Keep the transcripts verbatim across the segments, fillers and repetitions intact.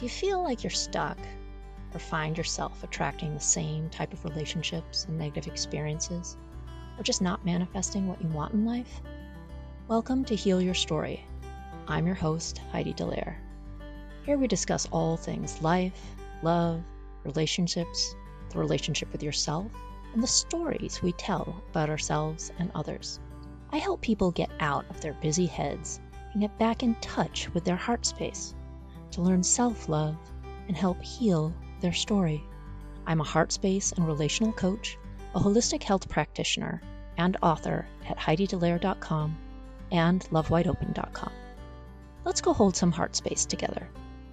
Do you feel like you're stuck or find yourself attracting the same type of relationships and negative experiences, or just not manifesting what you want in life? Welcome to Heal Your Story. I'm your host, Heidi Dallaire. Here we discuss all things life, love, relationships, the relationship with yourself, and the stories we tell about ourselves and others. I help people get out of their busy heads and get back in touch with their heart space to learn self-love and help heal their story. I'm a heart space and relational coach, a holistic health practitioner, and author at heidi dallaire dot com and love wide open dot com. Let's go hold some heart space together.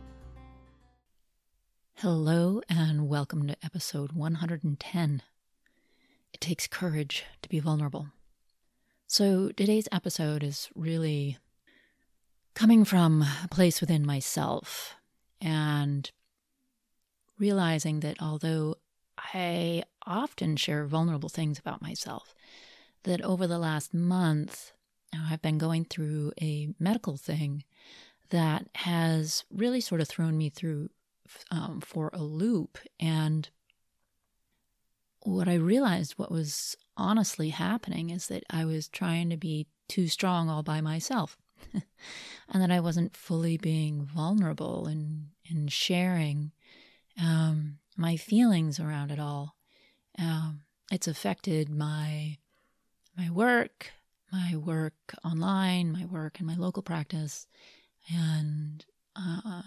Hello and welcome to episode one hundred ten. It takes courage to be vulnerable. So today's episode is really coming from a place within myself and realizing that although I often share vulnerable things about myself, that over the last month I've been going through a medical thing that has really sort of thrown me through um, for a loop. And what I realized, what was honestly happening, is that I was trying to be too strong all by myself. And that I wasn't fully being vulnerable and, and sharing um, my feelings around it all. Um, it's affected my my work, my work online, my work in my local practice, and uh,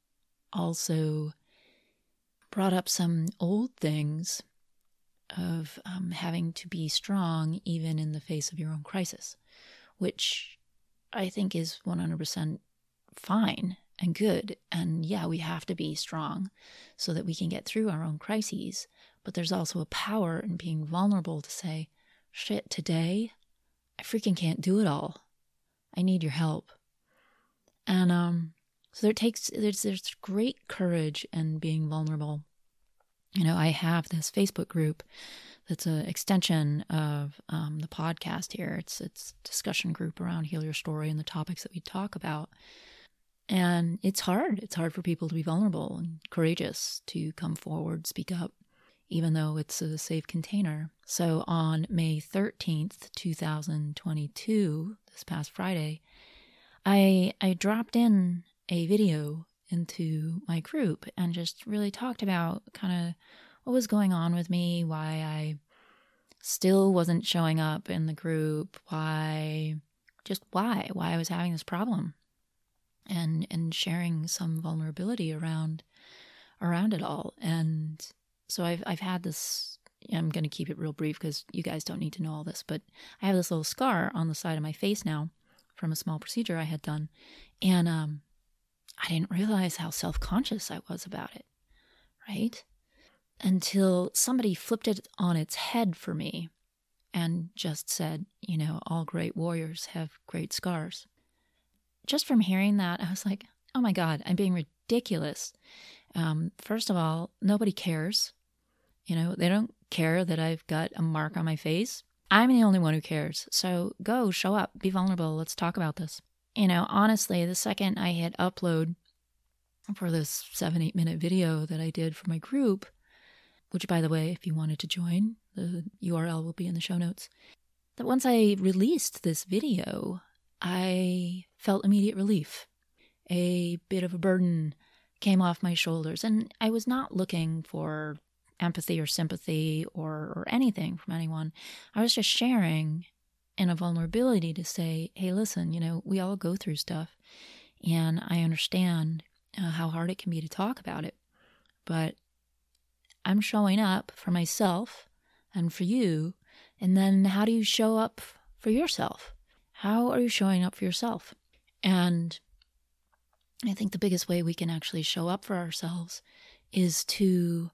also brought up some old things of um, having to be strong even in the face of your own crisis, which I think is one hundred percent fine and good. And yeah, we have to be strong so that we can get through our own crises. But there's also a power in being vulnerable to say, shit, today, I freaking can't do it all. I need your help. And um, so there takes, there's, there's great courage in being vulnerable. You know, I have this Facebook group that's an extension of um, the podcast here. It's it's a discussion group around Heal Your Story and the topics that we talk about. And it's hard. It's hard for people to be vulnerable and courageous, to come forward, speak up, even though it's a safe container. So on May thirteenth, twenty twenty-two, this past Friday, I I dropped in a video into my group and just really talked about kind of what was going on with me, why I still wasn't showing up in the group, why, just why, why I was having this problem, and and sharing some vulnerability around around it all. And so I've I've had this. I'm going to keep it real brief because you guys don't need to know all this, but I have this little scar on the side of my face now from a small procedure I had done, and um. I didn't realize how self-conscious I was about it, right? Until somebody flipped it on its head for me and just said, you know, all great warriors have great scars. Just from hearing that, I was like, oh my God, I'm being ridiculous. Um, first of all, nobody cares. You know, they don't care that I've got a mark on my face. I'm the only one who cares. So go, show up, be vulnerable. Let's talk about this. You know, honestly, the second I hit upload for this seven, eight minute video that I did for my group, which, by the way, if you wanted to join, the U R L will be in the show notes, that once I released this video, I felt immediate relief. A bit of a burden came off my shoulders, and I was not looking for empathy or sympathy or, or anything from anyone. I was just sharing in a vulnerability to say, hey, listen, you know, we all go through stuff, and I understand uh, how hard it can be to talk about it, but I'm showing up for myself and for you. And then how do you show up for yourself? How are you showing up for yourself? And I think the biggest way we can actually show up for ourselves is to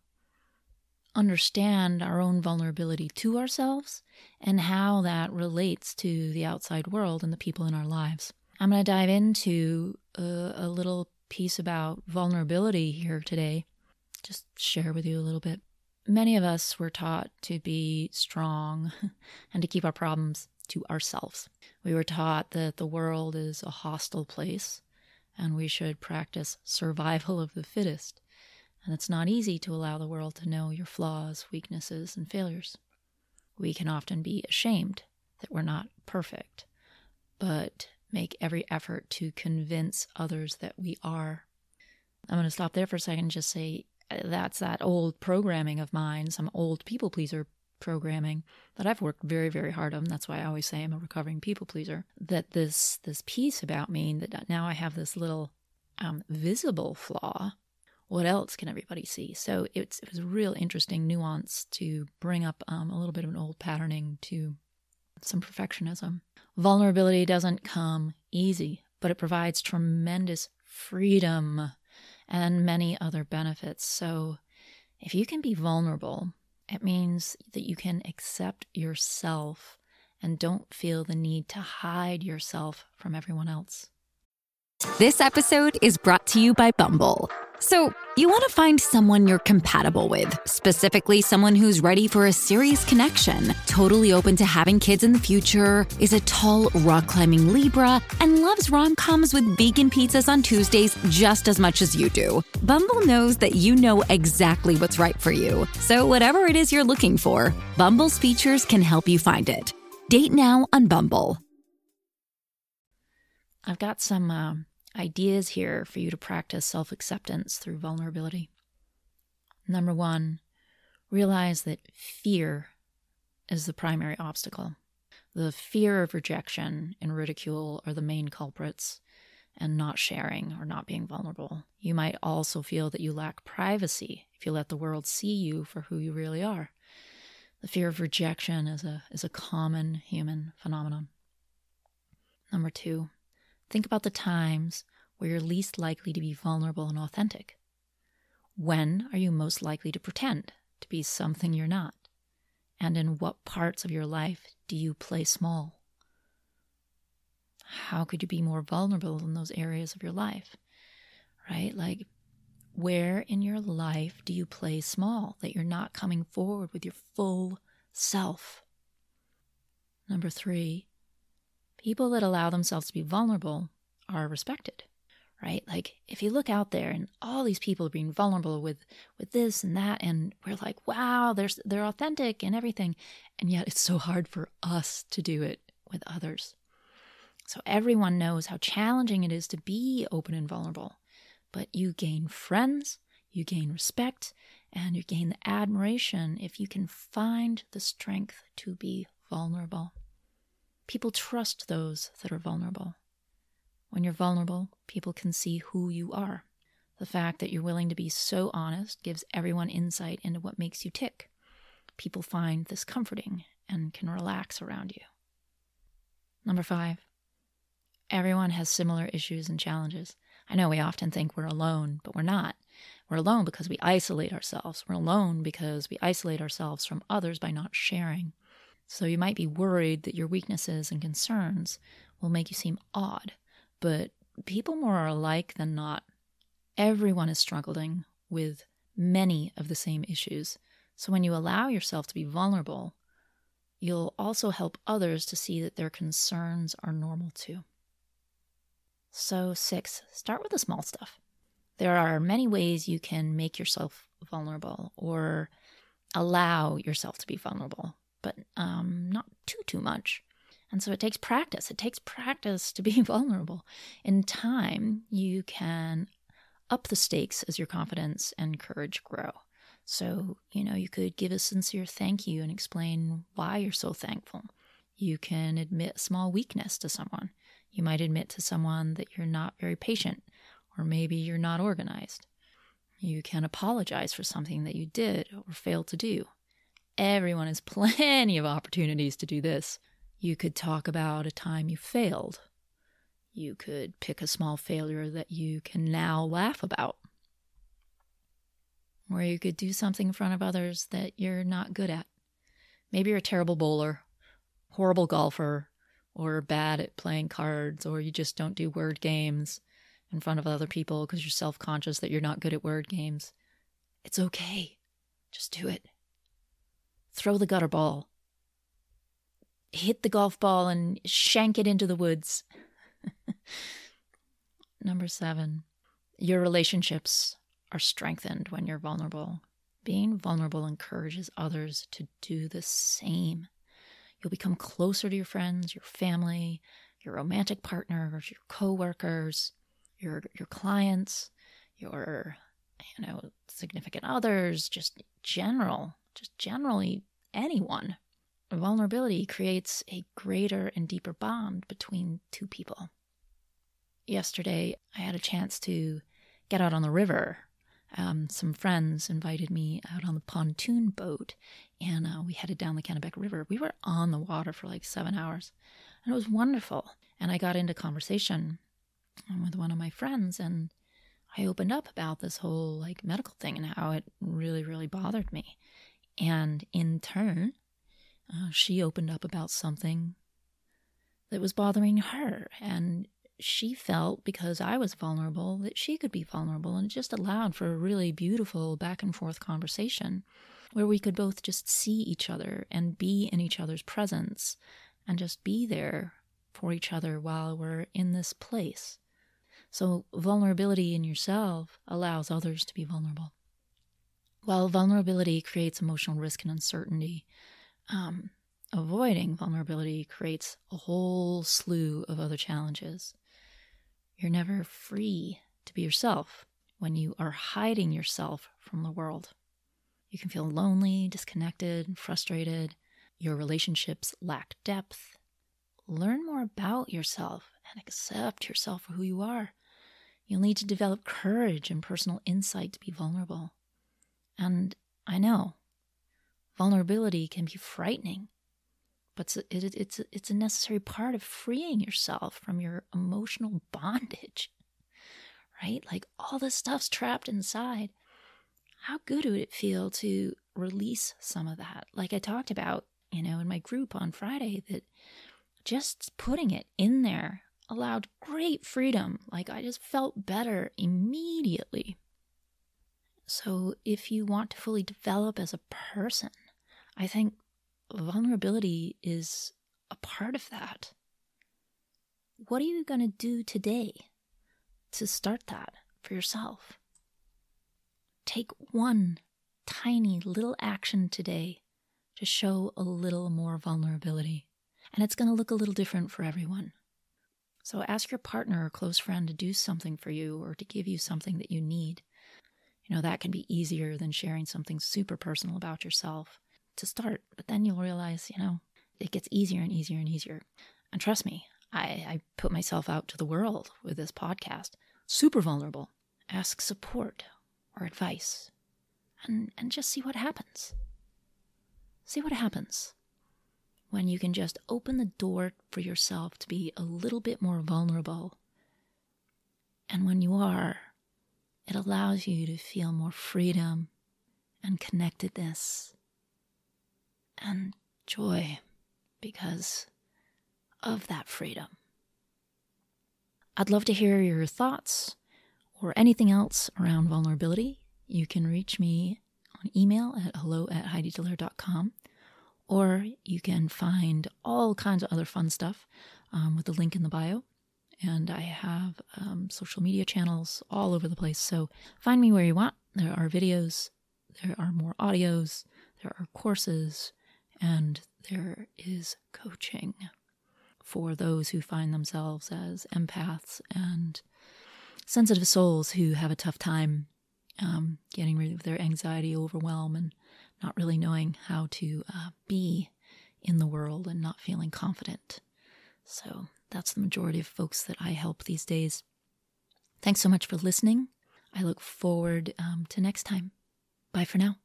understand our own vulnerability to ourselves and how that relates to the outside world and the people in our lives. I'm going to dive into a, a little piece about vulnerability here today, just share with you a little bit. Many of us were taught to be strong and to keep our problems to ourselves. We were taught that the world is a hostile place and we should practice survival of the fittest. And it's not easy to allow the world to know your flaws, weaknesses, and failures. We can often be ashamed that we're not perfect, but make every effort to convince others that we are. I'm going to stop there for a second and just say that's that old programming of mine, some old people pleaser programming that I've worked very, very hard on. That's why I always say I'm a recovering people pleaser. That this this piece about me, that now I have this little um, visible flaw. What else can everybody see? So it's, it was a real interesting nuance to bring up um, a little bit of an old patterning to some perfectionism. Vulnerability doesn't come easy, but it provides tremendous freedom and many other benefits. So if you can be vulnerable, it means that you can accept yourself and don't feel the need to hide yourself from everyone else. This episode is brought to you by Bumble. So, you want to find someone you're compatible with, specifically someone who's ready for a serious connection, totally open to having kids in the future, is a tall, rock-climbing Libra, and loves rom-coms with vegan pizzas on Tuesdays just as much as you do. Bumble knows that you know exactly what's right for you. So whatever it is you're looking for, Bumble's features can help you find it. Date now on Bumble. I've got some uh, ideas here for you to practice self-acceptance through vulnerability. Number one, realize that fear is the primary obstacle. The fear of rejection and ridicule are the main culprits, and not sharing or not being vulnerable. You might also feel that you lack privacy if you let the world see you for who you really are. The fear of rejection is a, is a common human phenomenon. Number two, think about the times where you're least likely to be vulnerable and authentic. When are you most likely to pretend to be something you're not? And in what parts of your life do you play small? How could you be more vulnerable in those areas of your life? Right? Like, where in your life do you play small, that you're not coming forward with your full self? Number three, people that allow themselves to be vulnerable are respected, right? Like, if you look out there and all these people are being vulnerable with, with this and that, and we're like, wow, they're, they're authentic and everything. And yet it's so hard for us to do it with others. So everyone knows how challenging it is to be open and vulnerable. But you gain friends, you gain respect, and you gain the admiration if you can find the strength to be vulnerable. People trust those that are vulnerable. When you're vulnerable, people can see who you are. The fact that you're willing to be so honest gives everyone insight into what makes you tick. People find this comforting and can relax around you. Number five, everyone has similar issues and challenges. I know we often think we're alone, but we're not. We're alone because we isolate ourselves. We're alone because we isolate ourselves from others by not sharing. So you might be worried that your weaknesses and concerns will make you seem odd, but people more are alike than not. Everyone is struggling with many of the same issues. So when you allow yourself to be vulnerable, you'll also help others to see that their concerns are normal too. So six, start with the small stuff. There are many ways you can make yourself vulnerable or allow yourself to be vulnerable, but um, not too, too much. And so it takes practice. It takes practice to be vulnerable. In time, you can up the stakes as your confidence and courage grow. So, you know, you could give a sincere thank you and explain why you're so thankful. You can admit small weakness to someone. You might admit to someone that you're not very patient, or maybe you're not organized. You can apologize for something that you did or failed to do. Everyone has plenty of opportunities to do this. You could talk about a time you failed. You could pick a small failure that you can now laugh about. Or you could do something in front of others that you're not good at. Maybe you're a terrible bowler, horrible golfer, or bad at playing cards, or you just don't do word games in front of other people because you're self-conscious that you're not good at word games. It's okay. Just do it. Throw the gutter ball. Hit the golf ball and shank it into the woods. number seven, your relationships are strengthened when you're vulnerable. Being vulnerable encourages others to do the same. You'll become closer to your friends, your family, your romantic partners, your coworkers, your your clients, your you know significant others, just general, just generally anyone. Vulnerability creates a greater and deeper bond between two people. Yesterday, I had a chance to get out on the river. Um, some friends invited me out on the pontoon boat, and uh, we headed down the Kennebec River. We were on the water for like seven hours, and it was wonderful. And I got into conversation with one of my friends, and I opened up about this whole like medical thing and how it really, really bothered me. And in turn, uh, she opened up about something that was bothering her, and she felt, because I was vulnerable, that she could be vulnerable, and it just allowed for a really beautiful back and forth conversation where we could both just see each other and be in each other's presence and just be there for each other while we're in this place. So vulnerability in yourself allows others to be vulnerable. While vulnerability creates emotional risk and uncertainty, um, avoiding vulnerability creates a whole slew of other challenges. You're never free to be yourself when you are hiding yourself from the world. You can feel lonely, disconnected, and frustrated. Your relationships lack depth. Learn more about yourself and accept yourself for who you are. You'll need to develop courage and personal insight to be vulnerable. And I know, vulnerability can be frightening, but it's a, it's a, it's a necessary part of freeing yourself from your emotional bondage, right? Like all this stuff's trapped inside. How good would it feel to release some of that? Like I talked about, you know, in my group on Friday, that just putting it in there allowed great freedom. Like I just felt better immediately. So if you want to fully develop as a person, I think vulnerability is a part of that. What are you going to do today to start that for yourself? Take one tiny little action today to show a little more vulnerability. And it's going to look a little different for everyone. So ask your partner or close friend to do something for you or to give you something that you need. You know, that can be easier than sharing something super personal about yourself to start. But then you'll realize, you know, it gets easier and easier and easier. And trust me, I, I put myself out to the world with this podcast. Super vulnerable. Ask support or advice. And, and just see what happens. See what happens when you can just open the door for yourself to be a little bit more vulnerable. And when you are, it allows you to feel more freedom and connectedness and joy because of that freedom. I'd love to hear your thoughts or anything else around vulnerability. You can reach me on email at hello at heidi dallaire dot com, or you can find all kinds of other fun stuff um, with the link in the bio. And I have um, social media channels all over the place. So find me where you want. There are videos, there are more audios, there are courses, and there is coaching for those who find themselves as empaths and sensitive souls who have a tough time um, getting rid of their anxiety, overwhelm, and not really knowing how to uh, be in the world and not feeling confident. So that's the majority of folks that I help these days. Thanks so much for listening. I look forward um, to next time. Bye for now.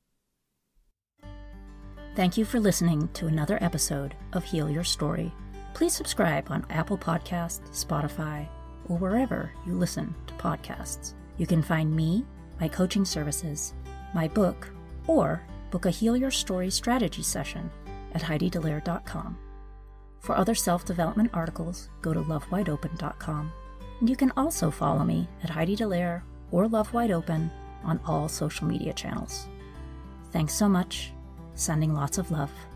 Thank you for listening to another episode of Heal Your Story. Please subscribe on Apple Podcasts, Spotify, or wherever you listen to podcasts. You can find me, my coaching services, my book, or book a Heal Your Story strategy session at heidi dallaire dot com. For other self-development articles, go to love wide open dot com. And you can also follow me at Heidi Dallaire or Love Wide Open on all social media channels. Thanks so much. Sending lots of love.